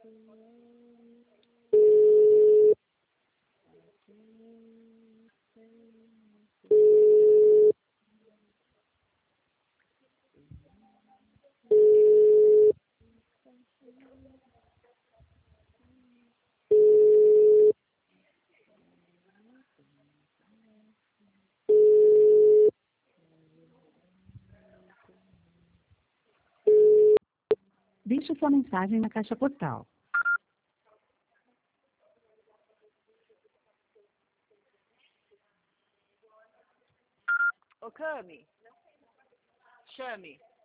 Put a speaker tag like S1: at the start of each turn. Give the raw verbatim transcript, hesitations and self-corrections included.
S1: Deixe sua mensagem na caixa postal.
S2: Ô, Cami, chame.